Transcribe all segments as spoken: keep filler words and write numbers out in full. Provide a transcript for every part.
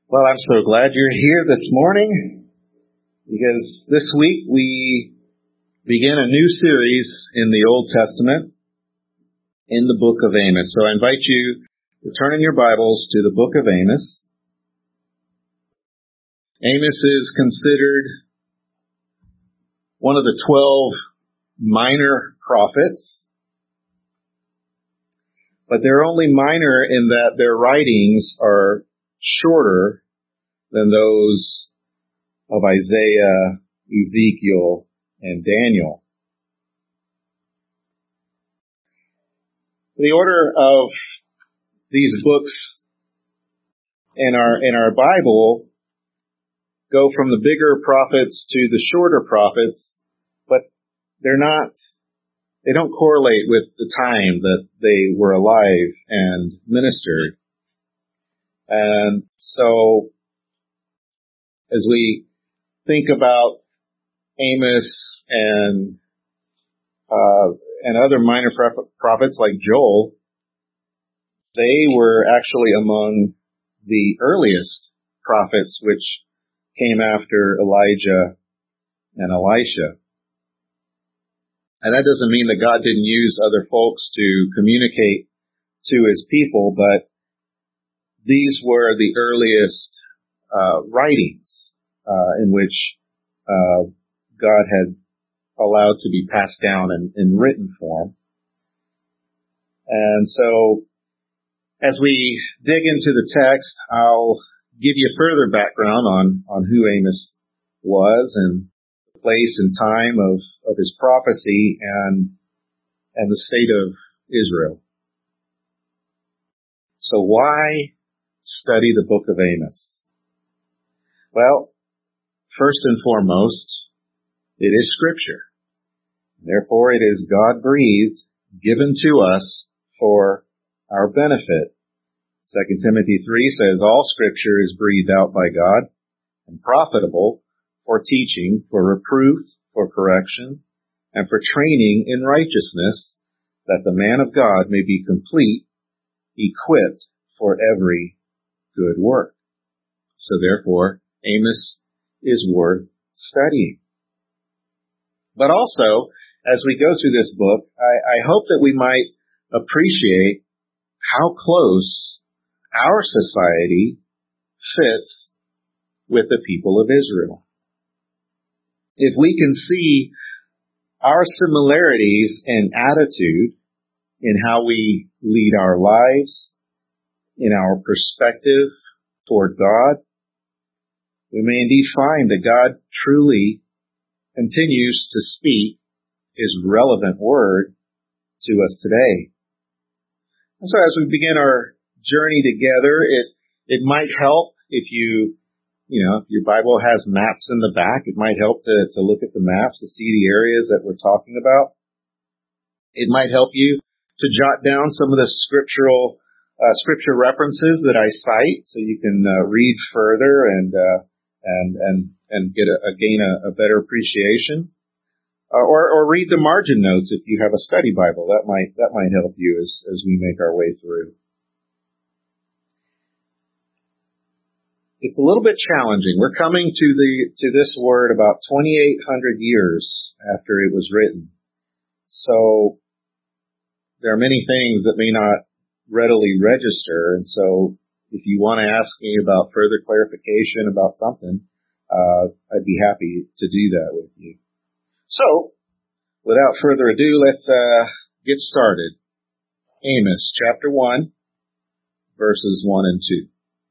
Well, I'm so glad you're here this morning, because this week we begin a new series in the Old Testament in the book of Amos. So I invite you to turn in your Bibles to the book of Amos. Amos is considered one of the twelve minor prophets, but they're only minor in that their writings are shorter than those of Isaiah, Ezekiel, and Daniel. The order of these books in our in our Bible go from the bigger prophets to the shorter prophets, but they're not, they don't correlate with the time that they were alive and ministered. And so, as we think about Amos and uh, and other minor prophets like Joel, they were actually among the earliest prophets which came after Elijah and Elisha. And that doesn't mean that God didn't use other folks to communicate to his people, but these were the earliest uh, writings uh, in which uh, God had allowed to be passed down in, in written form. And so, as we dig into the text, I'll give you further background on, on who Amos was and the place and time of, of his prophecy and and the state of Israel. So why study the book of Amos? Well, first and foremost, it is Scripture. Therefore, it is God-breathed, given to us for our benefit. Second Timothy three says, all Scripture is breathed out by God and profitable for teaching, for reproof, for correction, and for training in righteousness, that the man of God may be complete, equipped for every good work. So therefore, Amos is worth studying. But also, as we go through this book, I, I hope that we might appreciate how close our society fits with the people of Israel. If we can see our similarities in attitude, in how we lead our lives, in our perspective toward God, we may indeed find that God truly continues to speak his relevant word to us today. And so as we begin our journey together, it, it might help if you, you know, if your Bible has maps in the back, it might help to, to look at the maps to see the areas that we're talking about. It might help you to jot down some of the scriptural, uh, scripture references that I cite so you can uh, read further and, uh, and, and, and get a, a gain a, a better appreciation. Uh, or, or read the margin notes if you have a study Bible. That might, that might help you as, as we make our way through. It's a little bit challenging. We're coming to the, to this word about twenty-eight hundred years after it was written. So, there are many things that may not readily register, and so if you want to ask me about further clarification about something, uh, I'd be happy to do that with you. So, without further ado, let's uh, get started. Amos chapter one, verses one and two.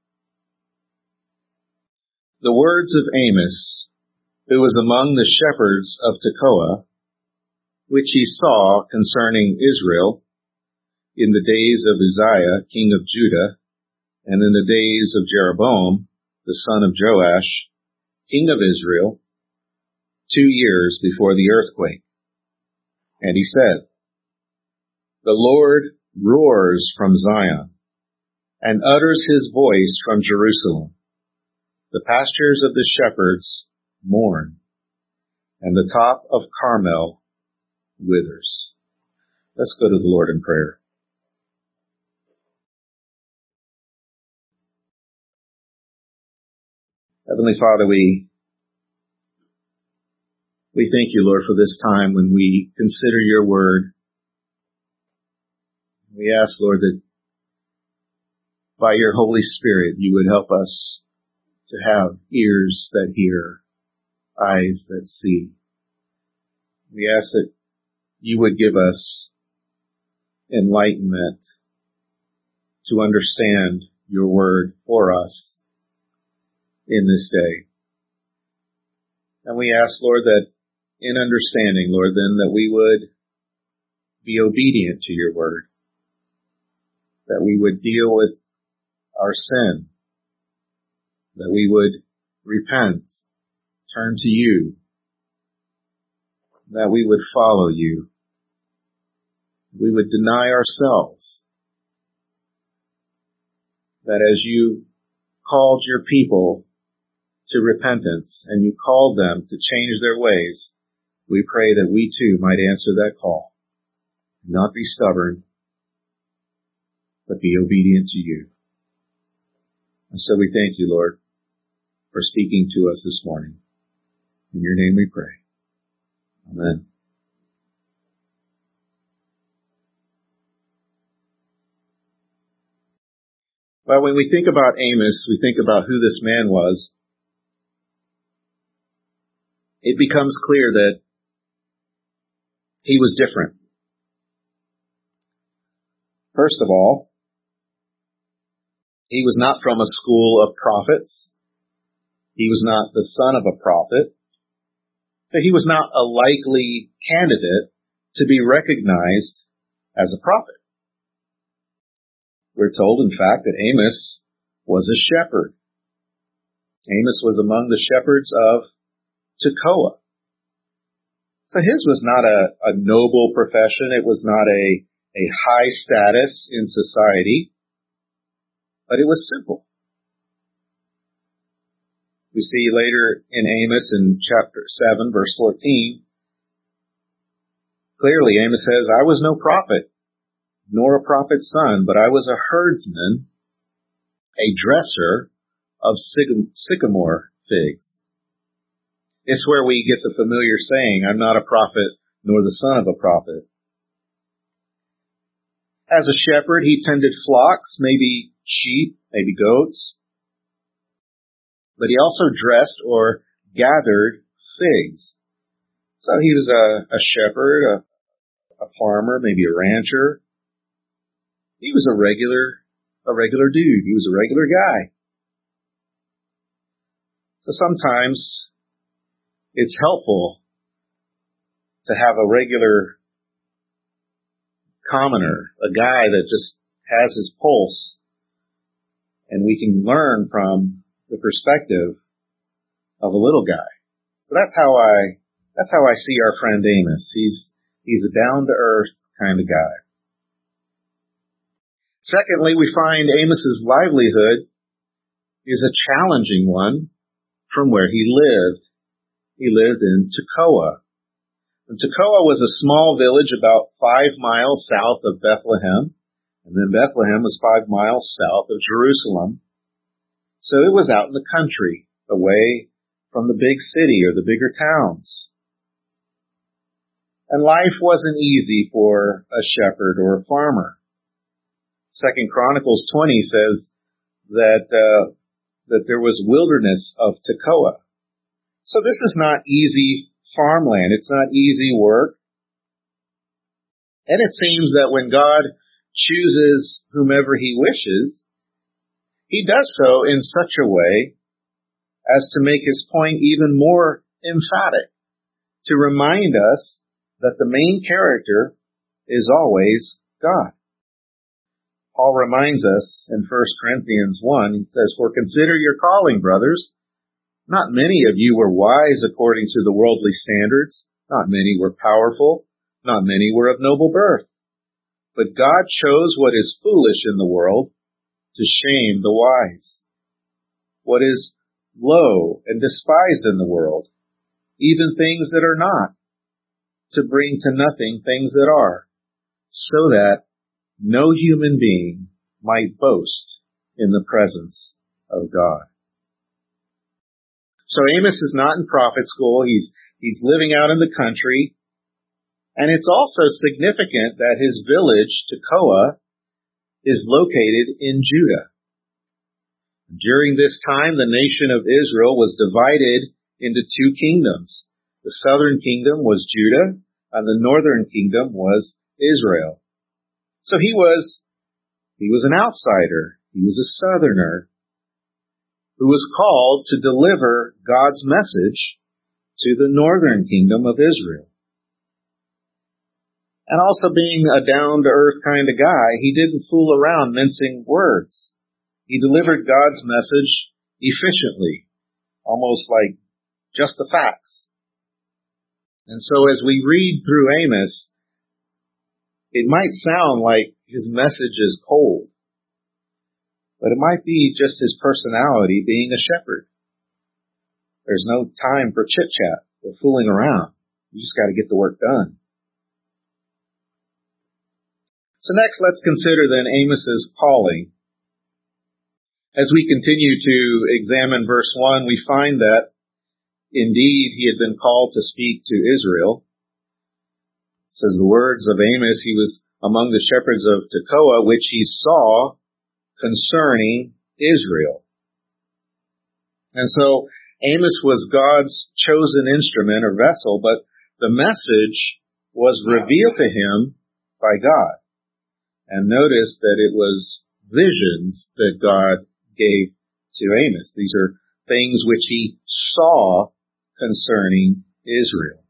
The words of Amos, who was among the shepherds of Tekoa, which he saw concerning Israel in the days of Uzziah, king of Judah, and in the days of Jeroboam, the son of Joash, king of Israel, two years before the earthquake. And he said, the Lord roars from Zion, and utters his voice from Jerusalem. The pastures of the shepherds mourn, and the top of Carmel withers. Let's go to the Lord in prayer. Heavenly Father, we, we thank you, Lord, for this time when we consider your word. We ask, Lord, that by your Holy Spirit, you would help us to have ears that hear, eyes that see. We ask that you would give us enlightenment to understand your word for us in this day. And we ask, Lord, that in understanding, Lord, then that we would be obedient to your word, that we would deal with our sin, that we would repent, turn to you, that we would follow you, we would deny ourselves, that as you called your people to repentance and you called them to change their ways, we pray that we too might answer that call, not be stubborn, but be obedient to you. And so we thank you, Lord, for speaking to us this morning. In your name we pray. Amen. Well, when we think about Amos, we think about who this man was. It becomes clear that he was different. First of all, he was not from a school of prophets. He was not the son of a prophet. So he was not a likely candidate to be recognized as a prophet. We're told, in fact, that Amos was a shepherd. Amos was among the shepherds of Tekoa. So his was not a, a noble profession. It was not a, a high status in society, but it was simple. We see later in Amos in chapter seven, verse fourteen, clearly Amos says, I was no prophet, nor a prophet's son, but I was a herdsman, a dresser of sycamore figs. It's where we get the familiar saying, I'm not a prophet, nor the son of a prophet. As a shepherd, he tended flocks, maybe sheep, maybe goats. But he also dressed or gathered figs. So he was a, a shepherd, a, a farmer, maybe a rancher. He was a regular, a regular dude. He was a regular guy. So sometimes it's helpful to have a regular commoner, a guy that just has his pulse, and we can learn from the perspective of a little guy. So that's how I, that's how I see our friend Amos. He's, he's a down-to-earth kind of guy. Secondly, we find Amos's livelihood is a challenging one from where he lived. He lived in Tekoa. And Tekoa was a small village about five miles south of Bethlehem, and then Bethlehem was five miles south of Jerusalem. So it was out in the country, away from the big city or the bigger towns. And life wasn't easy for a shepherd or a farmer. Second Chronicles twenty says that uh, that there was wilderness of Tekoa. So this is not easy farmland. It's not easy work. And it seems that when God chooses whomever he wishes, he does so in such a way as to make his point even more emphatic, to remind us that the main character is always God. Paul reminds us in First Corinthians one, he says, For consider your calling, brothers. Not many of you were wise according to the worldly standards. Not many were powerful. Not many were of noble birth. But God chose what is foolish in the world to shame the wise. What is low and despised in the world, even things that are not, to bring to nothing things that are, so that no human being might boast in the presence of God. So Amos is not in prophet school. He's, he's living out in the country. And it's also significant that his village, Tekoa, is located in Judah. During this time, the nation of Israel was divided into two kingdoms. The southern kingdom was Judah, and the northern kingdom was Israel. So he was, he was an outsider. He was a southerner who was called to deliver God's message to the northern kingdom of Israel. And also being a down-to-earth kind of guy, he didn't fool around mincing words. He delivered God's message efficiently, almost like just the facts. And so as we read through Amos, it might sound like his message is cold, but it might be just his personality being a shepherd. There's no time for chit-chat or fooling around. You just got to get the work done. So next, let's consider then Amos's calling. As we continue to examine verse one, we find that indeed he had been called to speak to Israel. It says the words of Amos, he was among the shepherds of Tekoa, which he saw concerning Israel. And so Amos was God's chosen instrument or vessel, but the message was revealed to him by God. And notice that it was visions that God gave to Amos. These are things which he saw concerning Israel.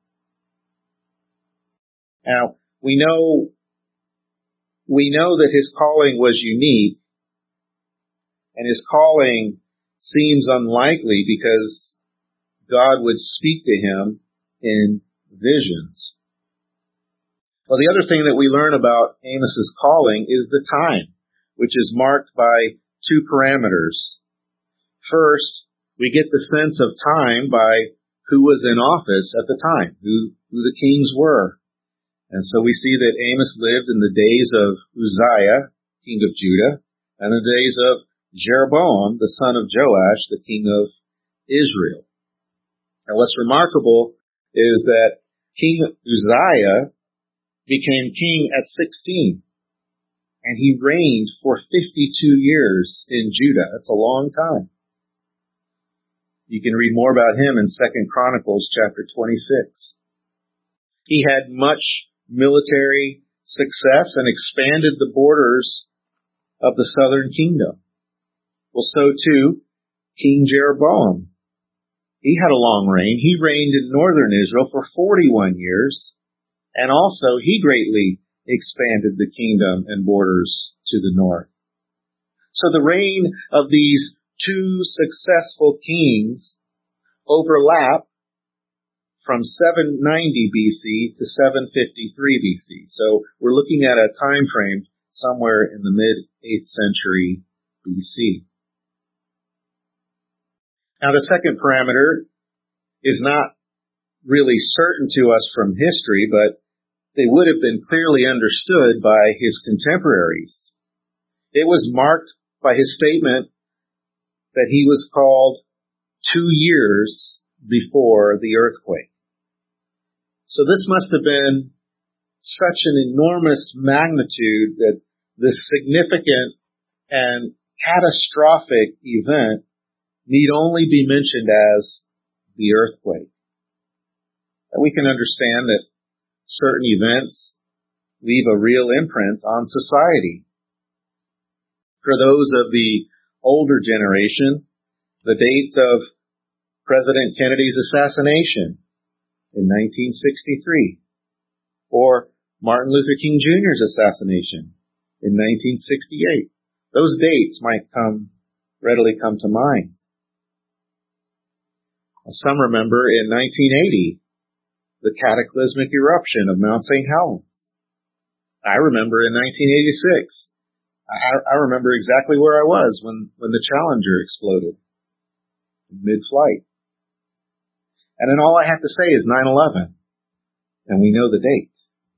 Now, we know, we know that his calling was unique, and his calling seems unlikely because God would speak to him in visions. Well, the other thing that we learn about Amos's calling is the time, which is marked by two parameters. First, we get the sense of time by who was in office at the time, who, who the kings were. And so we see that Amos lived in the days of Uzziah, king of Judah, and the days of Jeroboam, the son of Joash, the king of Israel. And what's remarkable is that King Uzziah became king at sixteen, and he reigned for fifty-two years in Judah. That's a long time. You can read more about him in Second Chronicles chapter twenty-six. He had much military success and expanded the borders of the southern kingdom. Well, so too, King Jeroboam. He had a long reign. He reigned in northern Israel for forty-one years, and also he greatly expanded the kingdom and borders to the north. So the reign of these two successful kings overlap from seven ninety B C to seven fifty-three B C. So we're looking at a time frame somewhere in the mid-eighth century B C. Now the second parameter is not really certain to us from history, but they would have been clearly understood by his contemporaries. It was marked by his statement that he was called two years before the earthquake. So this must have been such an enormous magnitude that this significant and catastrophic event need only be mentioned as the earthquake. And we can understand that certain events leave a real imprint on society. For those of the older generation, the date of President Kennedy's assassination in nineteen sixty-three, or Martin Luther King Junior's assassination in nineteen sixty-eight. Those dates might come, readily come to mind. Some remember in nineteen eighty, the cataclysmic eruption of Mount Saint Helens. I remember in nineteen eighty-six. I, I remember exactly where I was when, when the Challenger exploded mid-flight. And then all I have to say is nine eleven, and we know the date.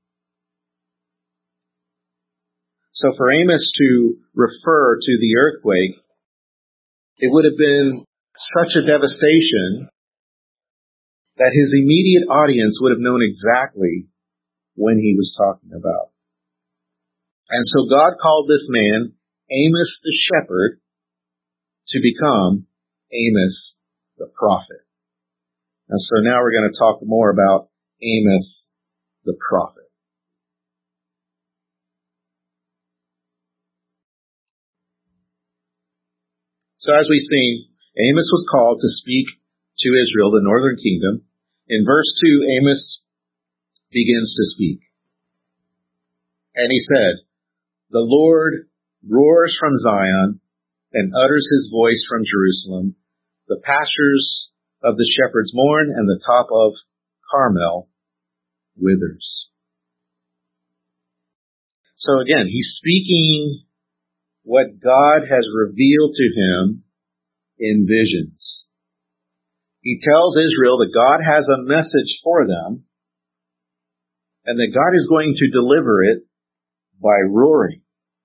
So for Amos to refer to the earthquake, it would have been such a devastation that his immediate audience would have known exactly when he was talking about. And so God called this man, Amos the shepherd, to become Amos the prophet. And so now we're going to talk more about Amos the prophet. So as we've seen, Amos was called to speak to Israel, the northern kingdom. In verse two, Amos begins to speak. And he said, "The Lord roars from Zion and utters his voice from Jerusalem. The pastures of the shepherds mourn, and the top of Carmel withers." So again, he's speaking what God has revealed to him in visions. He tells Israel that God has a message for them, and that God is going to deliver it by roaring.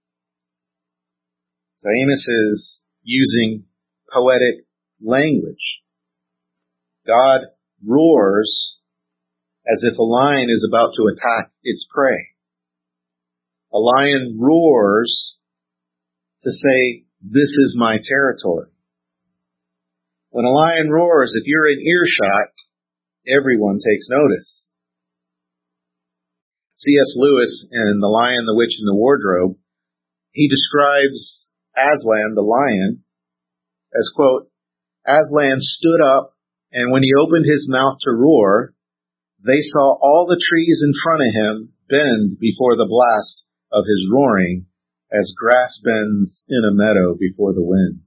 So Amos is using poetic language. God roars as if a lion is about to attack its prey. A lion roars to say, "This is my territory." When a lion roars, if you're in earshot, everyone takes notice. C S Lewis in The Lion, the Witch, and the Wardrobe, he describes Aslan, the lion, as, quote, "Aslan stood up, and when he opened his mouth to roar, they saw all the trees in front of him bend before the blast of his roaring, as grass bends in a meadow before the wind."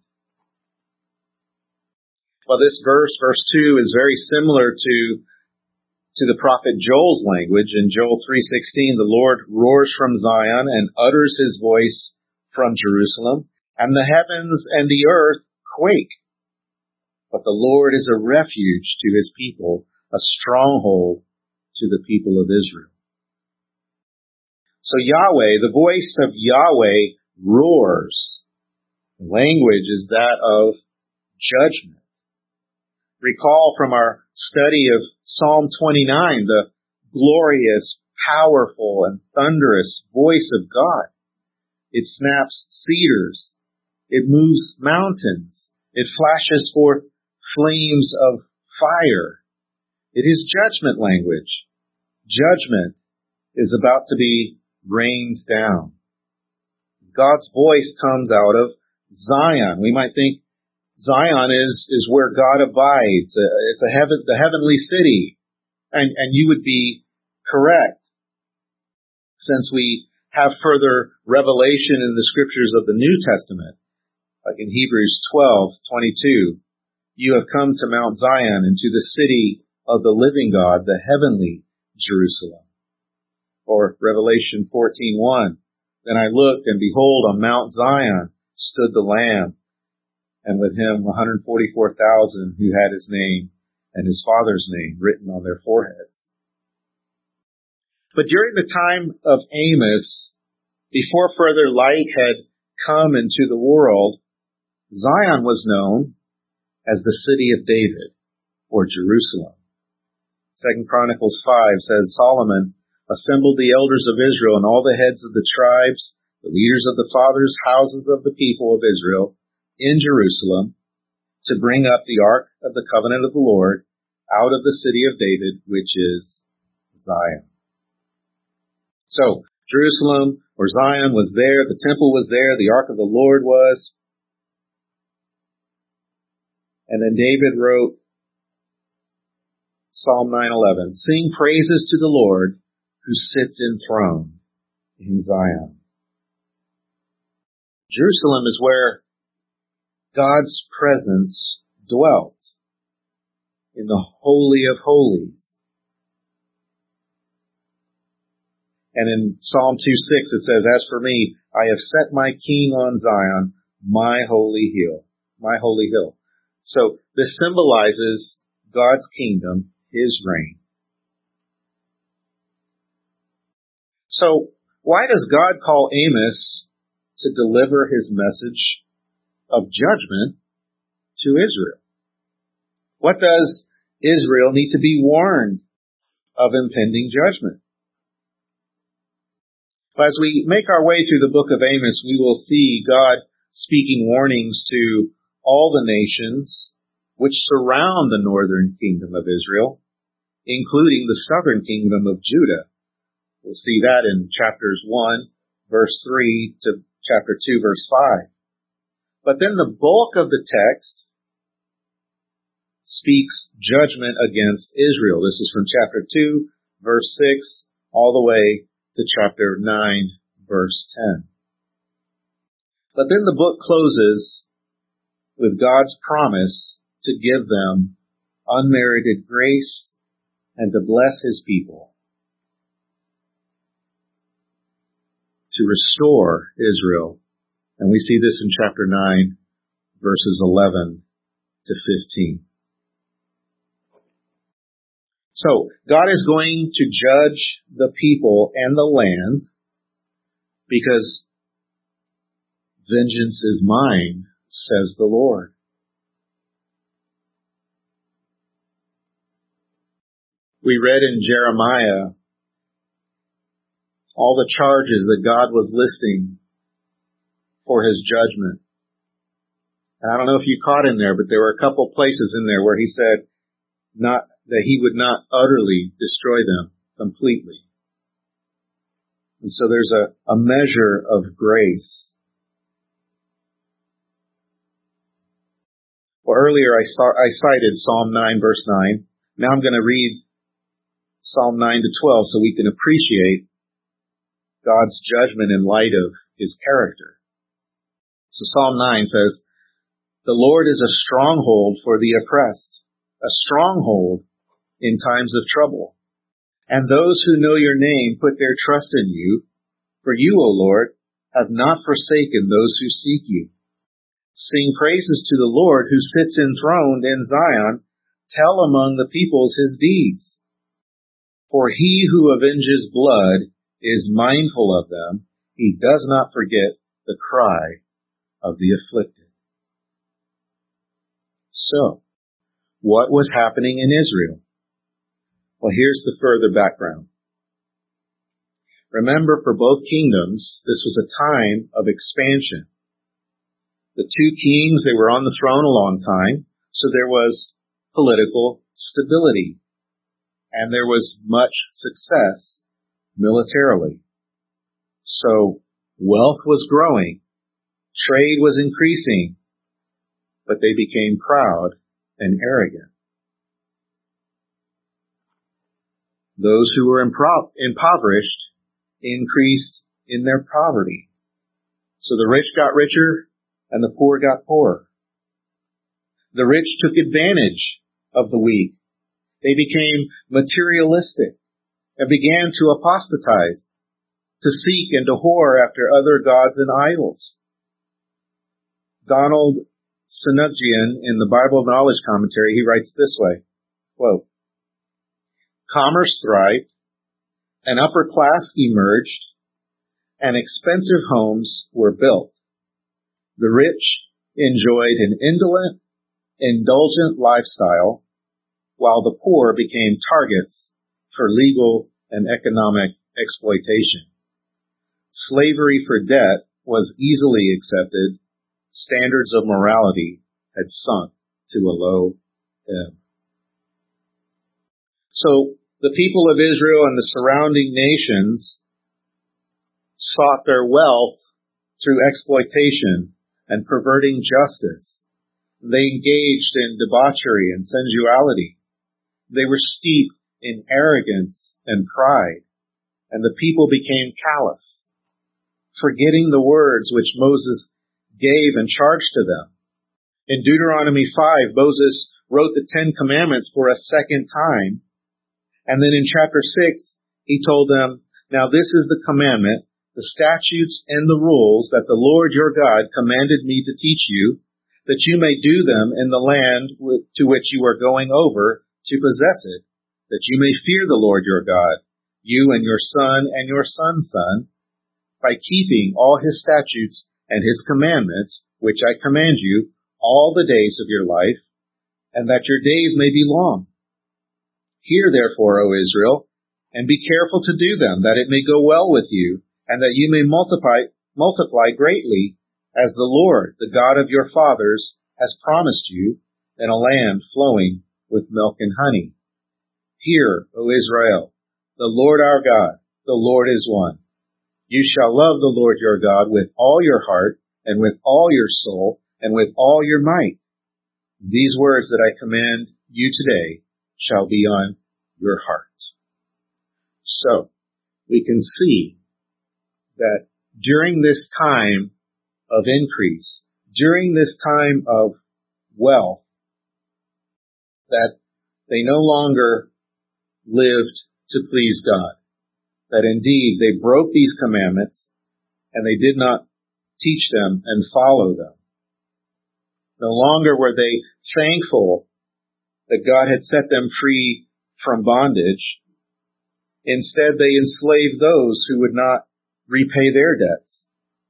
Well, this verse, verse two, is very similar to, to the prophet Joel's language. In Joel three sixteen, the Lord roars from Zion and utters his voice from Jerusalem, and the heavens and the earth quake. But the Lord is a refuge to his people, a stronghold to the people of Israel. So Yahweh, the voice of Yahweh roars. The language is that of judgment. Recall from our study of Psalm twenty-nine, the glorious, powerful, and thunderous voice of God. It snaps cedars. It moves mountains. It flashes forth flames of fire. It is judgment language. Judgment is about to be rained down. God's voice comes out of Zion. We might think Zion is, is where God abides. It's a heaven, the heavenly city. And, and you would be correct. Since we have further revelation in the scriptures of the New Testament, like in Hebrews twelve twenty-two, "You have come to Mount Zion and to the city of the living God, the heavenly Jerusalem." Or Revelation fourteen one, "Then I looked, and behold, on Mount Zion stood the Lamb, and with him one hundred forty-four thousand who had his name and his Father's name written on their foreheads." But during the time of Amos, before further light had come into the world, Zion was known as the city of David, or Jerusalem. Second Chronicles five says, "Solomon assembled the elders of Israel and all the heads of the tribes, the leaders of the fathers' houses of the people of Israel, in Jerusalem, to bring up the ark of the covenant of the Lord out of the city of David, which is Zion." So, Jerusalem, or Zion, was there, the temple was there, the ark of the Lord was. And then David wrote Psalm nine eleven, "Sing praises to the Lord who sits enthroned in Zion." Jerusalem is where God's presence dwelt, in the Holy of Holies. And in Psalm two six it says, "As for me, I have set my king on Zion, my holy hill." My holy hill. So this symbolizes God's kingdom, his reign. So why does God call Amos to deliver his message of judgment to Israel? What does Israel need to be warned of impending judgment? As we make our way through the book of Amos, we will see God speaking warnings to all the nations which surround the northern kingdom of Israel, including the southern kingdom of Judah. We'll see that in chapters one, verse three to chapter two, verse five. But then the bulk of the text speaks judgment against Israel. This is from chapter two, verse six, all the way to chapter nine, verse ten. But then the book closes with God's promise to give them unmerited grace and to bless his people, to restore Israel. And we see this in chapter nine, verses eleven to fifteen. So, God is going to judge the people and the land because vengeance is mine, says the Lord. We read in Jeremiah all the charges that God was listing for his judgment. And I don't know if you caught in there, but there were a couple places in there where he said not that he would not utterly destroy them completely. And so there's a, a measure of grace. Well, earlier I, saw, I cited Psalm nine, verse nine. Now I'm going to read Psalm nine to twelve so we can appreciate God's judgment in light of his character. So Psalm nine says, "The Lord is a stronghold for the oppressed, a stronghold in times of trouble. And those who know your name put their trust in you. For you, O Lord, have not forsaken those who seek you. Sing praises to the Lord who sits enthroned in Zion. Tell among the peoples his deeds. For he who avenges blood is mindful of them. He does not forget the cry of the afflicted." So, what was happening in Israel? Well, here's the further background. Remember, for both kingdoms, this was a time of expansion. The two kings, they were on the throne a long time, so there was political stability, and there was much success militarily. So, wealth was growing, trade was increasing, but they became proud and arrogant. Those who were impro- impoverished increased in their poverty. So the rich got richer and the poor got poorer. The rich took advantage of the weak. They became materialistic and began to apostatize, to seek and to whore after other gods and idols. Donald Sunukjian, in the Bible Knowledge Commentary, he writes this way, quote, "Commerce thrived, an upper class emerged, and expensive homes were built. The rich enjoyed an indolent, indulgent lifestyle, while the poor became targets for legal and economic exploitation. Slavery for debt was easily accepted. Standards of morality had sunk to a low ebb." So, the people of Israel and the surrounding nations sought their wealth through exploitation and perverting justice. They engaged in debauchery and sensuality. They were steeped in arrogance and pride, and the people became callous, forgetting the words which Moses gave and charged to them. In Deuteronomy five, Moses wrote the Ten Commandments for a second time. And then in chapter six, he told them, "Now this is the commandment, the statutes and the rules that the Lord your God commanded me to teach you, that you may do them in the land to which you are going over to possess it, that you may fear the Lord your God, you and your son and your son's son, by keeping all his statutes and his commandments, which I command you, all the days of your life, and that your days may be long. Hear therefore, O Israel, and be careful to do them, that it may go well with you, and that you may multiply, multiply greatly, as the Lord, the God of your fathers, has promised you, in a land flowing with milk and honey. Hear, O Israel, the Lord our God, the Lord is one. You shall love the Lord your God with all your heart, and with all your soul, and with all your might. These words that I command you today shall be on your heart. So, we can see that during this time of increase, during this time of wealth, that they no longer lived to please God. That indeed they broke these commandments and they did not teach them and follow them. No longer were they thankful that God had set them free from bondage. Instead, they enslaved those who would not repay their debts.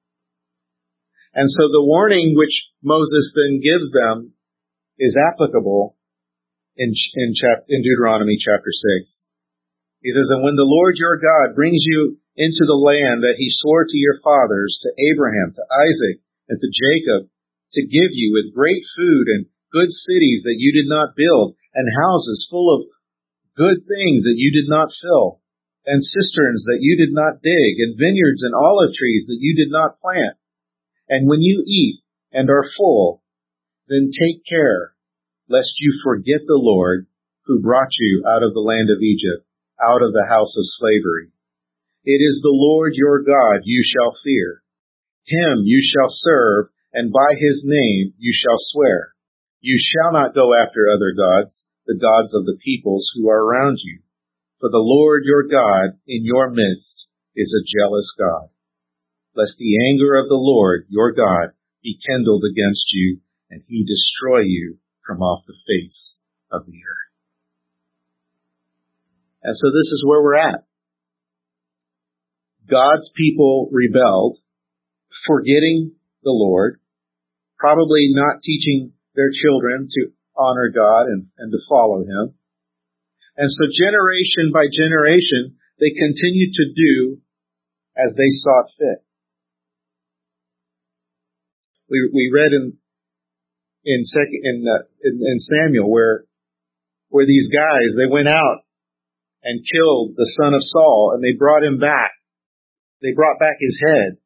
And so the warning which Moses then gives them is applicable in, in, chap, in Deuteronomy chapter six. He says, and when the Lord your God brings you into the land that he swore to your fathers, to Abraham, to Isaac, and to Jacob, to give you with great food and good cities that you did not build, and houses full of good things that you did not fill, and cisterns that you did not dig, and vineyards and olive trees that you did not plant. And when you eat and are full, then take care lest you forget the Lord who brought you out of the land of Egypt, out of the house of slavery. It is the Lord your God you shall fear. Him you shall serve, and by his name you shall swear. You shall not go after other gods, the gods of the peoples who are around you. For the Lord your God in your midst is a jealous God. Lest the anger of the Lord your God be kindled against you, and he destroy you from off the face of the earth. And so this is where we're at. God's people rebelled, forgetting the Lord, probably not teaching their children to honor God and, and to follow him. And so generation by generation, they continued to do as they saw fit. We we read in in second in, uh, in in Samuel where where these guys, they went out and killed the son of Saul, and they brought him back. They brought back his head.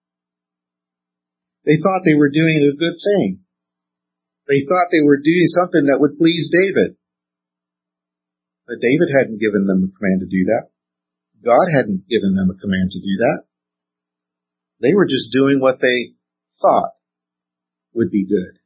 They thought they were doing a good thing. They thought they were doing something that would please David. But David hadn't given them a command to do that. God hadn't given them a command to do that. They were just doing what they thought would be good.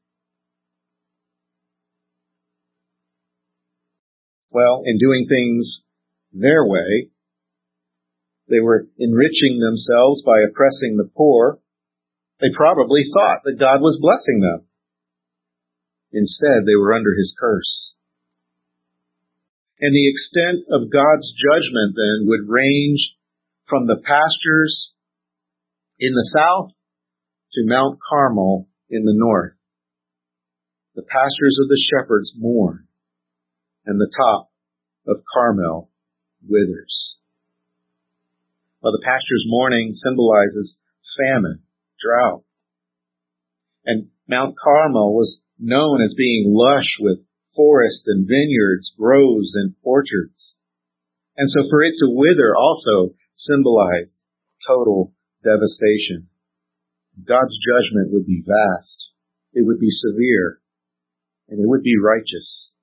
Well, in doing things their way, they were enriching themselves by oppressing the poor. They probably thought that God was blessing them. Instead, they were under his curse. And the extent of God's judgment then would range from the pastures in the south to Mount Carmel in the north. The pastures of the shepherds mourn, and the top of Carmel withers. Well, the pastor's mourning symbolizes famine, drought. And Mount Carmel was known as being lush with forests and vineyards, groves and orchards. And so for it to wither also symbolized total devastation. God's judgment would be vast. It would be severe. And it would be righteous.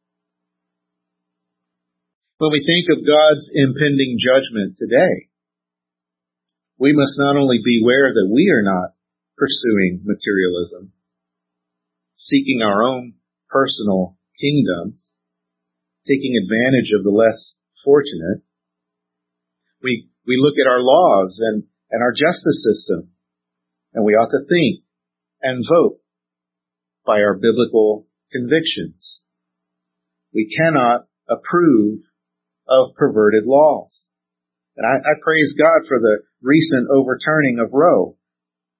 When we think of God's impending judgment today, we must not only beware that we are not pursuing materialism, seeking our own personal kingdoms, taking advantage of the less fortunate. We we look at our laws and, and our justice system, and we ought to think and vote by our biblical convictions. We cannot approve of perverted laws. And I, I praise God for the recent overturning of Roe.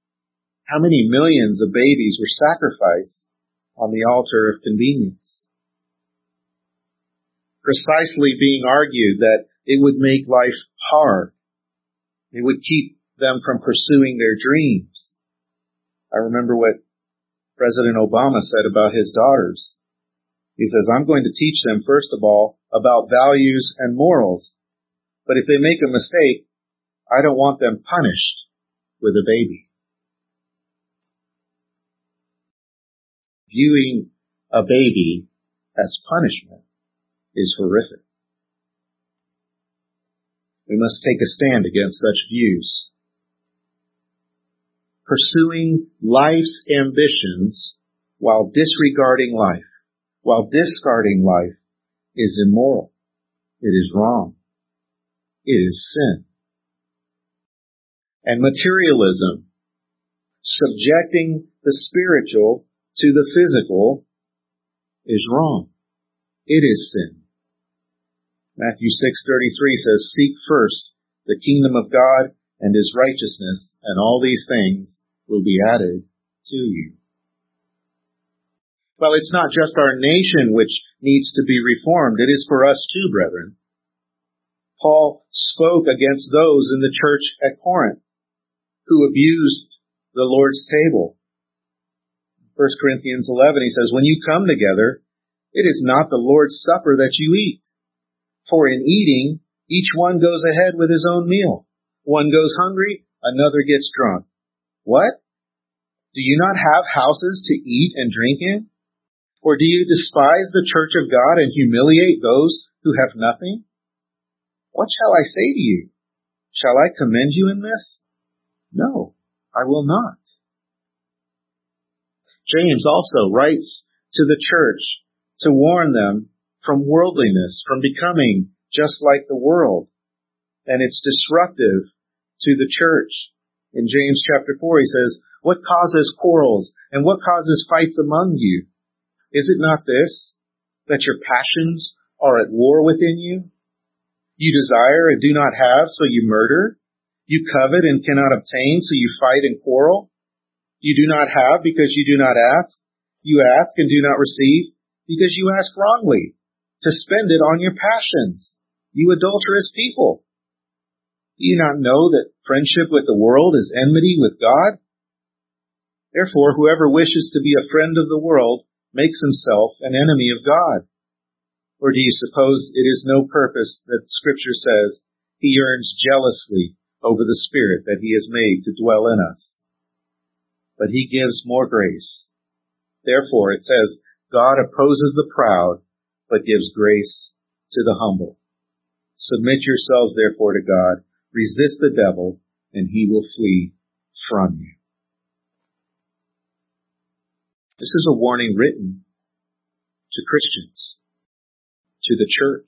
How many millions of babies were sacrificed on the altar of convenience? precisely being argued that it would make life hard. It would keep them from pursuing their dreams. I remember what President Obama said about his daughters. He says, I'm going to teach them, first of all, about values and morals. But if they make a mistake, I don't want them punished with a baby. Viewing a baby as punishment is horrific. We must take a stand against such views. Pursuing life's ambitions while disregarding life, while discarding life, is immoral. It is wrong. It is sin. And materialism, subjecting the spiritual to the physical, is wrong. It is sin. Matthew six thirty-three says, seek first the kingdom of God and his righteousness, and all these things will be added to you. Well, it's not just our nation which needs to be reformed. It is for us too, brethren. Paul spoke against those in the church at Corinth who abused the Lord's table. First Corinthians eleven, he says, when you come together, it is not the Lord's supper that you eat. For in eating, each one goes ahead with his own meal. One goes hungry, another gets drunk. What? Do you not have houses to eat and drink in? Or do you despise the church of God and humiliate those who have nothing? What shall I say to you? Shall I commend you in this? No, I will not. James also writes to the church to warn them from worldliness, from becoming just like the world. And it's disruptive to the church. In James chapter four, he says, what causes quarrels and what causes fights among you? Is it not this, that your passions are at war within you? You desire and do not have, so you murder. You covet and cannot obtain, so you fight and quarrel. You do not have because you do not ask. You ask and do not receive because you ask wrongly, to spend it on your passions. You adulterous people. Do you not know that friendship with the world is enmity with God? Therefore, whoever wishes to be a friend of the world makes himself an enemy of God. Or do you suppose it is no purpose that Scripture says he yearns jealously over the Spirit that he has made to dwell in us? But he gives more grace. Therefore, it says, God opposes the proud, but gives grace to the humble. Submit yourselves, therefore, to God. Resist the devil, and he will flee from you. This is a warning written to Christians, to the church.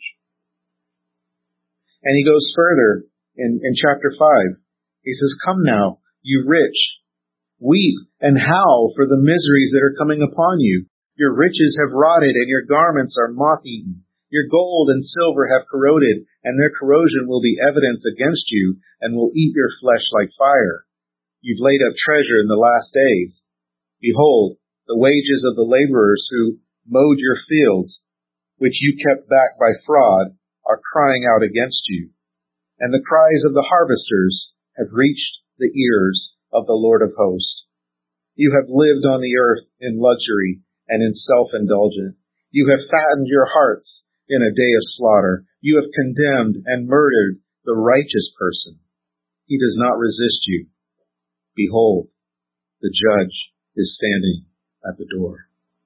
And he goes further in, in chapter five. He says, come now, you rich, weep and howl for the miseries that are coming upon you. Your riches have rotted and your garments are moth-eaten. Your gold and silver have corroded, and their corrosion will be evidence against you and will eat your flesh like fire. You've laid up treasure in the last days. Behold, the wages of the laborers who mowed your fields, which you kept back by fraud, are crying out against you. And the cries of the harvesters have reached the ears of the Lord of hosts. You have lived on the earth in luxury and in self-indulgence. You have fattened your hearts in a day of slaughter. You have condemned and murdered the righteous person. He does not resist you. Behold, the judge is standing at the door.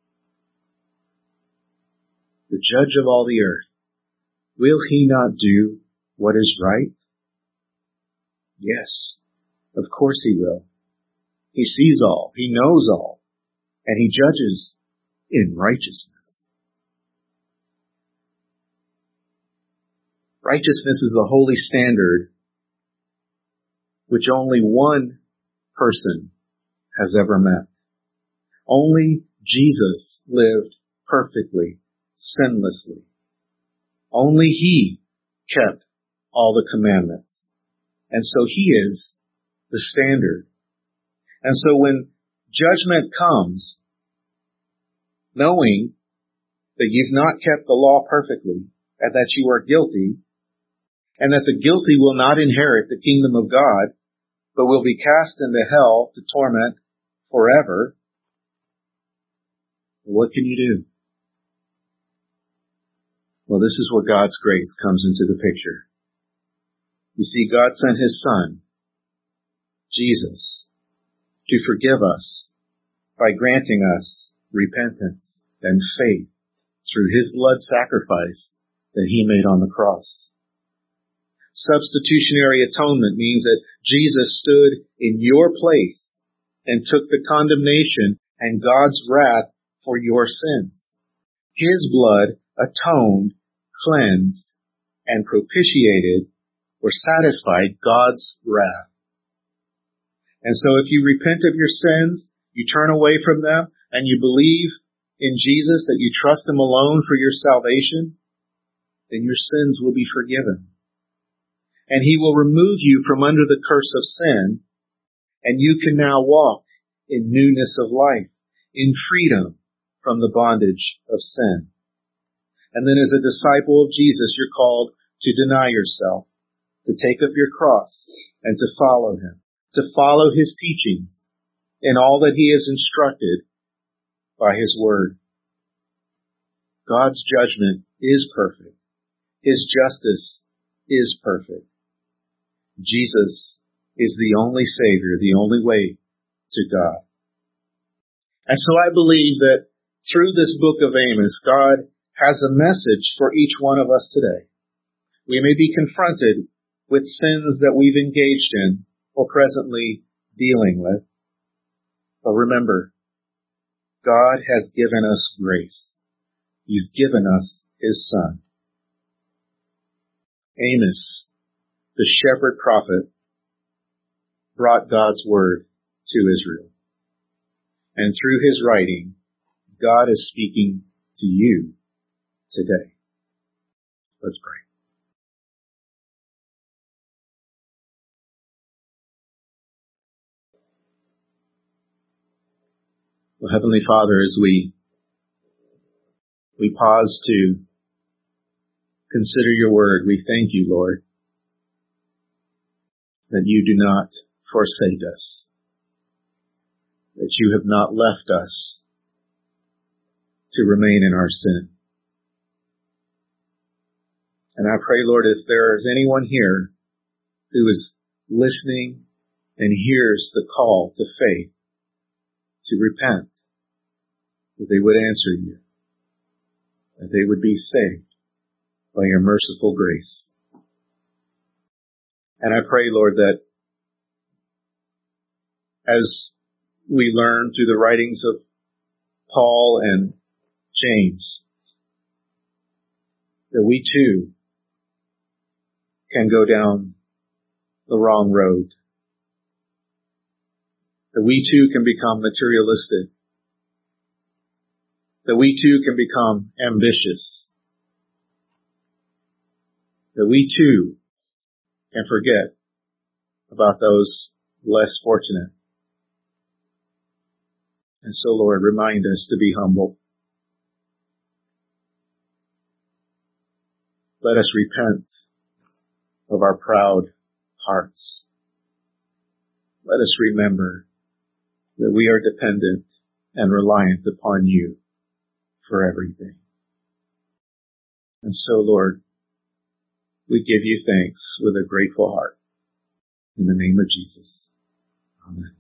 The judge of all the earth. Will he not do what is right? Yes, of course he will. He sees all. He knows all. And he judges in righteousness. Righteousness is the holy standard which only one person has ever met. Only Jesus lived perfectly, sinlessly. Only he kept all the commandments. And so he is the standard. And so when judgment comes, knowing that you've not kept the law perfectly, and that you are guilty, and that the guilty will not inherit the kingdom of God, but will be cast into hell to torment forever, what can you do? Well, this is where God's grace comes into the picture. You see, God sent His Son, Jesus, to forgive us by granting us repentance and faith through His blood sacrifice that He made on the cross. Substitutionary atonement means that Jesus stood in your place and took the condemnation and God's wrath for your sins. His blood atoned, cleansed, and propitiated or satisfied God's wrath. And so if you repent of your sins, you turn away from them, and you believe in Jesus, that you trust Him alone for your salvation, then your sins will be forgiven. And He will remove you from under the curse of sin, and you can now walk in newness of life, in freedom from the bondage of sin. And then as a disciple of Jesus, you're called to deny yourself, to take up your cross, and to follow Him, to follow His teachings in all that He has instructed by His Word. God's judgment is perfect. His justice is perfect. Jesus is the only Savior, the only way to God. And so I believe that through this book of Amos, God has a message for each one of us today. We may be confronted with sins that we've engaged in or presently dealing with. But remember, God has given us grace. He's given us His Son. Amos, the shepherd prophet, brought God's word to Israel. And through his writing, God is speaking to you today. Let's pray. Well, Heavenly Father, as we we pause to consider your word, we thank you, Lord, that you do not forsake us, that you have not left us to remain in our sin. And I pray, Lord, if there is anyone here who is listening and hears the call to faith, to repent, that they would answer you, that they would be saved by your merciful grace. And I pray, Lord, that as we learn through the writings of Paul and James, that we too can go down the wrong road, that we too can become materialistic, that we too can become ambitious, that we too can forget about those less fortunate. And so, Lord, remind us to be humble. Let us repent of our proud hearts. Let us remember that we are dependent and reliant upon you for everything. And so, Lord, we give you thanks with a grateful heart. In the name of Jesus. Amen.